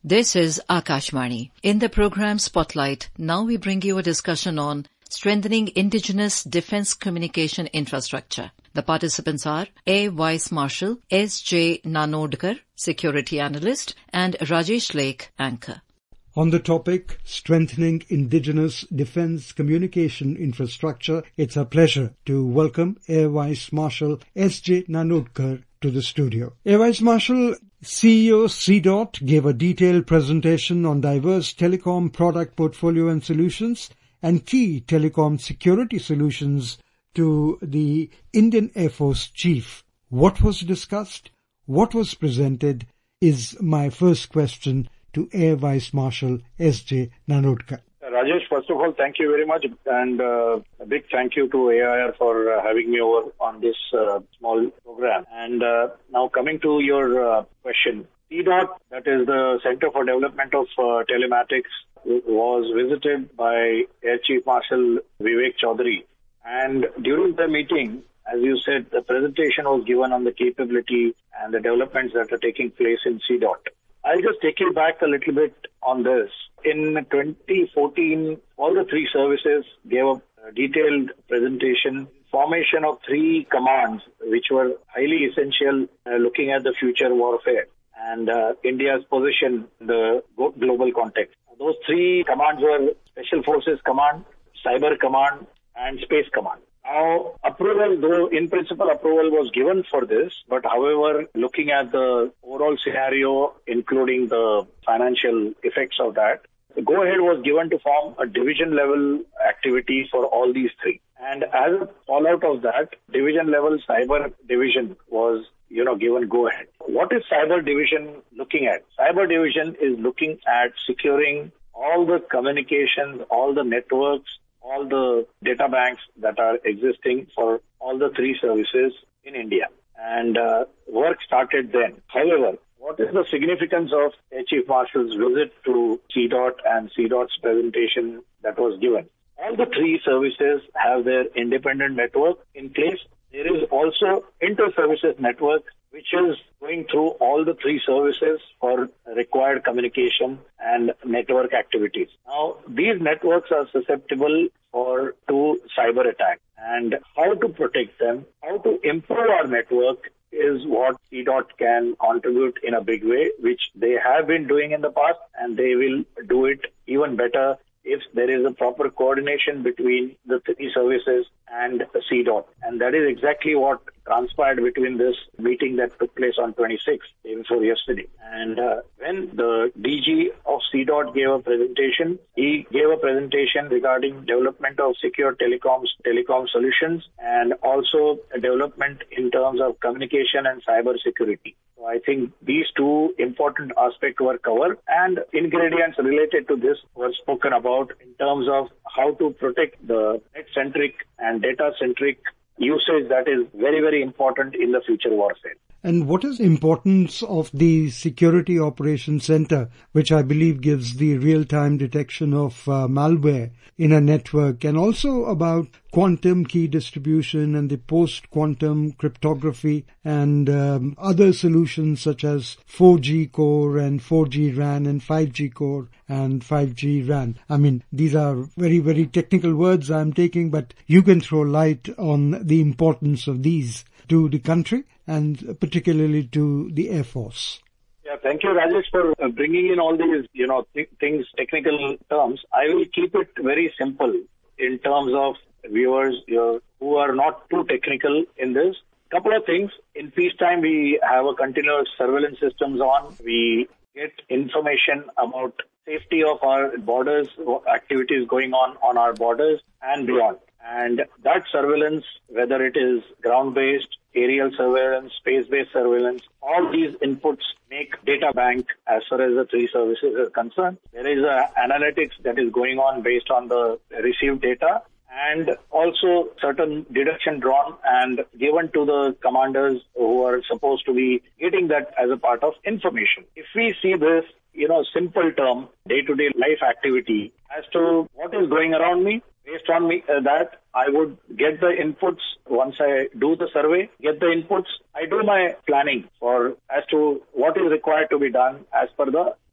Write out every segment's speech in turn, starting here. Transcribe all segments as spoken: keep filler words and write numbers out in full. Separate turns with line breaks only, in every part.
This is Akashvani. In the program Spotlight, now we bring you a discussion on strengthening indigenous defense communication infrastructure. The participants are A. Vice Marshal, S. J. Nanodkar, Security Analyst, and Rajesh Lake, Anchor.
On the topic, strengthening indigenous defense communication infrastructure, it's a pleasure to welcome Air Vice Marshal S. J. Nanodkar to the studio. Air Vice Marshal, C E O C DOT gave a detailed presentation on diverse telecom product portfolio and solutions and key telecom security solutions to the Indian Air Force Chief. What was discussed? What was presented is my first question to Air Vice Marshal S. J. Nanodkar.
Rajesh, first of all, thank you very much, and uh, a big thank you to A I R for uh, having me over on this uh, small program. And uh, now coming to your uh, question, C DOT, that is the Center for Development of uh, Telematics, was visited by Air Chief Marshal Vivek Chaudhary. And during the meeting, as you said, the presentation was given on the capability and the developments that are taking place in C DOT. I'll just take you back a little bit on this. In twenty fourteen, all the three services gave a detailed presentation, formation of three commands, which were highly essential uh, looking at the future warfare and uh, India's position in the global context. Those three commands were Special Forces Command, Cyber Command, and Space Command. Now, approval, though in principle approval was given for this, but however, looking at the overall scenario, including the financial effects of that, the go-ahead was given to form a division-level activity for all these three. And as a fallout of that, division-level cyber division was, you know, given go-ahead. What is cyber division looking at? Cyber division is looking at securing all the communications, all the networks, all the data banks that are existing for all the three services in India. And uh, work started then. However, what is the significance of Air Chief Marshal's visit to C DOT and C DOT's presentation that was given? All the three services have their independent network in place. There is also inter-services network, which is going through all the three services for required communication and network activities. Now, these networks are susceptible for to cyber attack, and how to protect them, how to improve our network is what C DOT can contribute in a big way, which they have been doing in the past, and they will do it even better if there is a proper coordination between the three services and C DOT. And that is exactly what transpired between this meeting that took place on twenty-sixth, day before yesterday. And uh, when the D G of C DOT gave a presentation, he gave a presentation regarding development of secure telecoms, telecom solutions, and also a development in terms of communication and cyber security. So I think these two important aspects were covered, and ingredients related to this were spoken about in terms of how to protect the net-centric and data-centric usage that is very, very important in the future warfare.
And what is the importance of the Security Operations Center, which I believe gives the real-time detection of uh, malware in a network, and also about quantum key distribution and the post-quantum cryptography and um, other solutions such as four G core and four G RAN and five G core and five G RAN. I mean, these are very, very technical words I'm taking, but you can throw light on the importance of these to the country and particularly to the Air Force.
Yeah, thank you, Rajesh, for uh, bringing in all these, you know, th- things, technical terms. I will keep it very simple in terms of viewers uh, who are not too technical in this. Couple of things. In peacetime, we have a continuous surveillance systems on. We get information about safety of our borders, activities going on on our borders and beyond. And that surveillance, whether it is ground-based, aerial surveillance, space-based surveillance, all these inputs make data bank as far as the three services are concerned. There is a analytics that is going on based on the received data, and also certain deduction drawn and given to the commanders who are supposed to be getting that as a part of information. If we see this, you know, simple term, day-to-day life activity as to what is going around me, based on me, uh, that I would get the inputs once I do the survey, get the inputs. I do my planning for as to what is required to be done as per the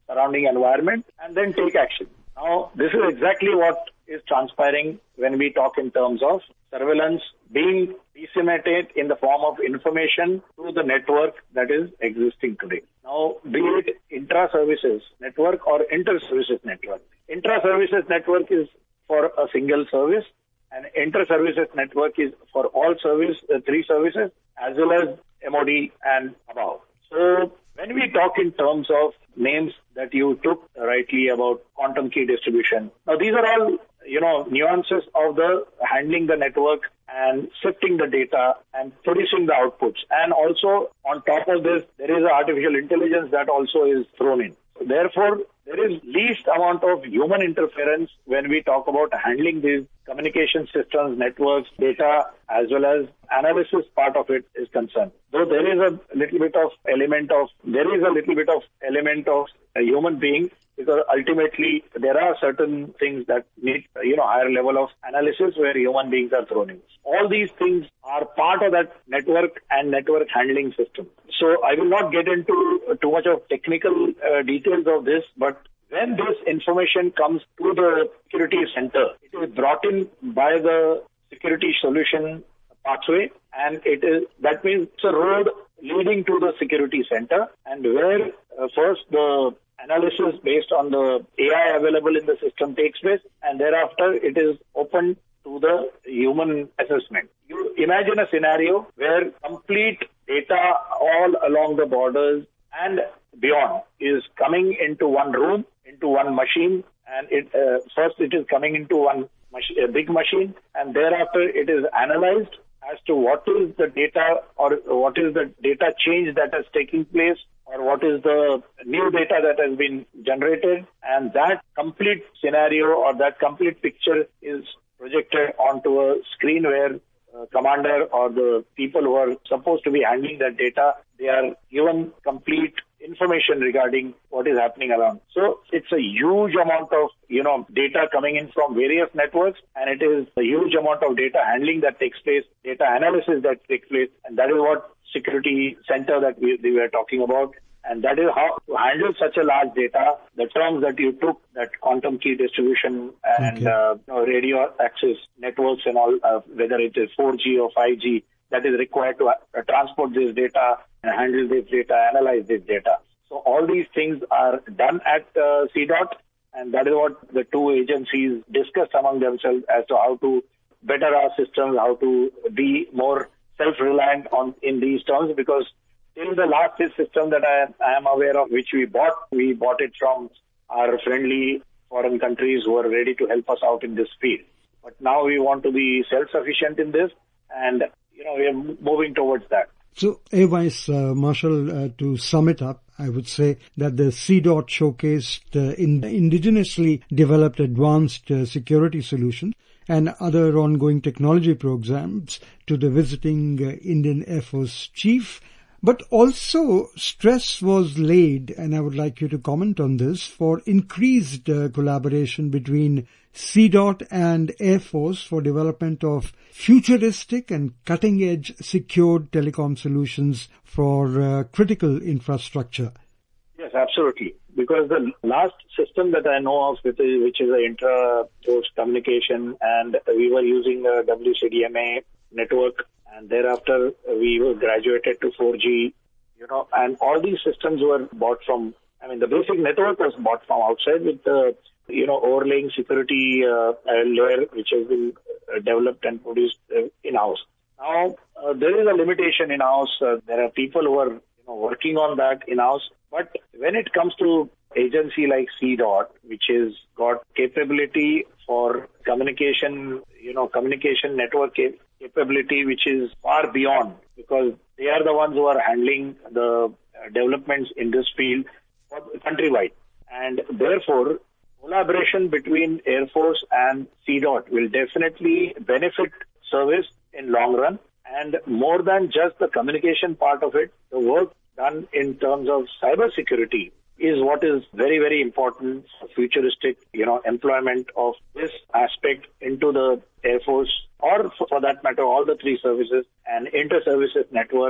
surrounding environment and then take action. Now, this is exactly what is transpiring when we talk in terms of surveillance being disseminated in the form of information to the network that is existing today. Now, be it intra-services network or inter-services network. Intra-services network is for a single service, and inter-services network is for all service, uh, three services, as well as M O D and above. So, when we talk in terms of names that you took rightly about quantum key distribution, now these are all, you know, nuances of the handling the network and sifting the data and producing the outputs. And also, on top of this, there is artificial intelligence that also is thrown in. So therefore, there is least amount of human interference when we talk about handling these communication systems, networks, data, as well as analysis part of it is concerned. Though there is a little bit of element of, there is a little bit of element of a human being, because ultimately there are certain things that need, you know, higher level of analysis where human beings are thrown in. All these things are part of that network and network handling system. So I will not get into too much of technical uh, details of this, but when this information comes to the security center, it is brought in by the security solution pathway, and it is, that means it's a road leading to the security center, and where uh, first the analysis based on the A I available in the system takes place, and thereafter it is open to the human assessment. You imagine a scenario where complete data all along the borders and beyond is coming into one room, into one machine, and it uh, first it is coming into one mach- a big machine, and thereafter it is analyzed as to what is the data or what is the data change that is taking place, or what is the new data that has been generated, and that complete scenario or that complete picture is projected onto a screen where uh, commander or the people who are supposed to be handling that data, they are given complete information regarding what is happening around. So it's a huge amount of, you know, data coming in from various networks, and it is a huge amount of data handling that takes place, data analysis that takes place, and that is what security center that we, we were talking about. And that is how to handle such a large data, the terms that you took, that quantum key distribution and okay. uh, you know, radio access networks and all, uh, whether it is four G or five G, that is required to uh, transport this data and handle this data, analyze this data. So all these things are done at uh, C DOT, and that is what the two agencies discussed among themselves as to how to better our systems, how to be more self-reliant on in these terms, because till the last system that I, I am aware of, which we bought, we bought it from our friendly foreign countries who are ready to help us out in this field. But now we want to be self-sufficient in this, and you know we are moving towards that.
So, Air Vice uh, Marshal, uh, to sum it up, I would say that the C DOT showcased uh, in indigenously developed advanced uh, security solutions and other ongoing technology programs to the visiting uh, Indian Air Force Chief. But also stress was laid, and I would like you to comment on this, for increased uh, collaboration between C DOT and Air Force for development of futuristic and cutting-edge secured telecom solutions for uh, critical infrastructure.
Yes, absolutely. Because the last system that I know of, which is, which is an intra-force communication, and we were using a W C D M A network, and thereafter we were graduated to four G, you know, and all these systems were bought from, I mean, the basic network was bought from outside with the, you know, overlaying security uh, layer which has been uh, developed and produced uh, in-house. Now, uh, there is a limitation in-house. Uh, there are people who are, you know, working on that in-house. But when it comes to agency like C DOT, which has got capability for communication, you know, communication network cap- capability, which is far beyond, because they are the ones who are handling the uh, developments in this field countrywide. And therefore, collaboration between Air Force and C DOT will definitely benefit service in long run. And more than just the communication part of it, the work done in terms of cyber security is what is very, very important for futuristic, you know, employment of this aspect into the Air Force, or for that matter, all the three services and inter-services network,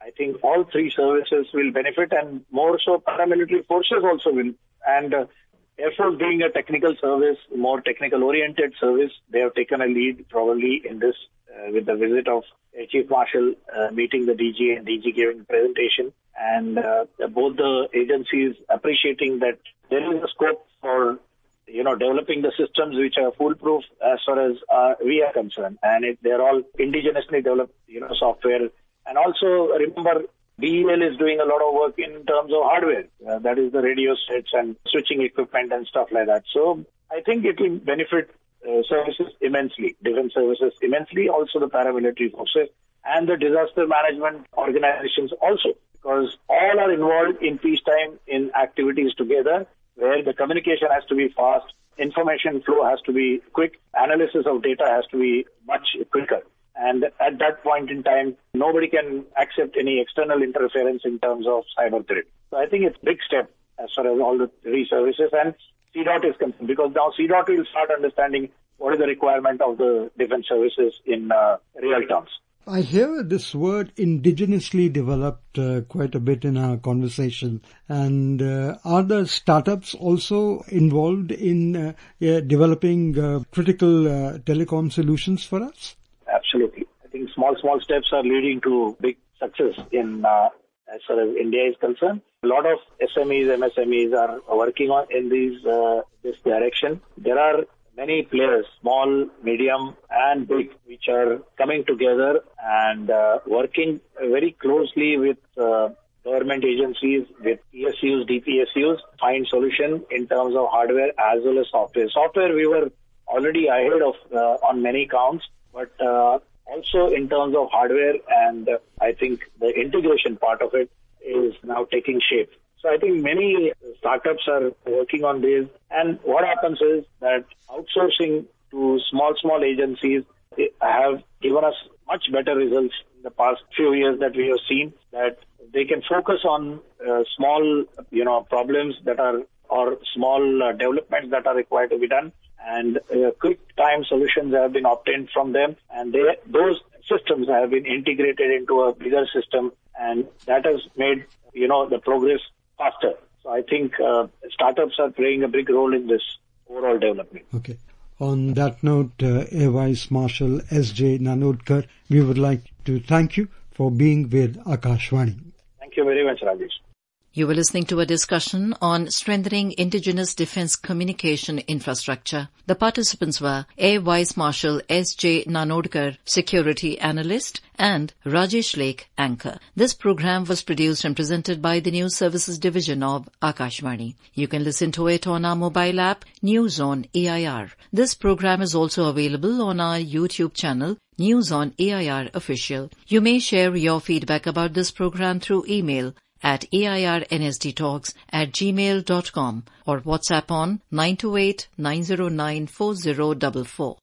I think all three services will benefit, and more so paramilitary forces also will. And uh, Air Force being a technical service, more technical-oriented service, they have taken a lead probably in this uh, with the visit of Air Chief Marshal uh, meeting the D G and D G giving a presentation. And uh, both the agencies appreciating that there is a scope for, you know, developing the systems which are foolproof as far as uh, we are concerned. And it, they're all indigenously developed, you know, software. And also, remember, B E L is doing a lot of work in terms of hardware. Uh, that is the radio sets and switching equipment and stuff like that. So I think it will benefit uh, services immensely, defense services immensely, also the paramilitary forces and the disaster management organizations also, because all are involved in peacetime in activities together where the communication has to be fast, information flow has to be quick, analysis of data has to be much quicker. And at that point in time, nobody can accept any external interference in terms of cyber threat. So I think it's a big step as far as all the three services, and C DOT is concerned, because now C DOT will start understanding what is the requirement of the defense services in uh, real terms.
I hear this word indigenously developed uh, quite a bit in our conversation. And uh, are the startups also involved in uh, uh, developing uh, critical uh, telecom solutions for us?
Absolutely. I think small, small steps are leading to big success in uh, as far as India is concerned. A lot of S M Es, M S M Es are working on in these uh, this direction. There are many players, small, medium, and big, which are coming together and uh, working very closely with uh, government agencies, with P S Us, D P S Us, find solution in terms of hardware as well as software. Software, we were already ahead of uh, on many counts, but uh, also in terms of hardware, and uh, I think the integration part of it is now taking shape. So I think many startups are working on this, and what happens is that outsourcing to small, small agencies have given us much better results in the past few years that we have seen, that they can focus on uh, small, you know, problems that are, or small uh, developments that are required to be done, and uh, quick time solutions have been obtained from them, and they, those systems have been integrated into a bigger system, and that has made, you know, the progress faster. So I think uh, startups are playing a big role in this overall development.
Okay. On that note, uh, Air Vice Marshal S J Nanodkar, we would like to thank you for being with Akashvani.
Thank you very much, Rajesh.
You were listening to a discussion on strengthening indigenous defense communication infrastructure. The participants were Air Vice Marshal S J Nanodkar, Security Analyst, and Rajesh Lake, Anchor. This program was produced and presented by the News Services Division of Akashvani. You can listen to it on our mobile app, News on A I R. This program is also available on our YouTube channel, News on A I R Official. You may share your feedback about this program through email at airnsdtalks at gmail dot com or WhatsApp on nine two eight, nine zero nine, four zero four four.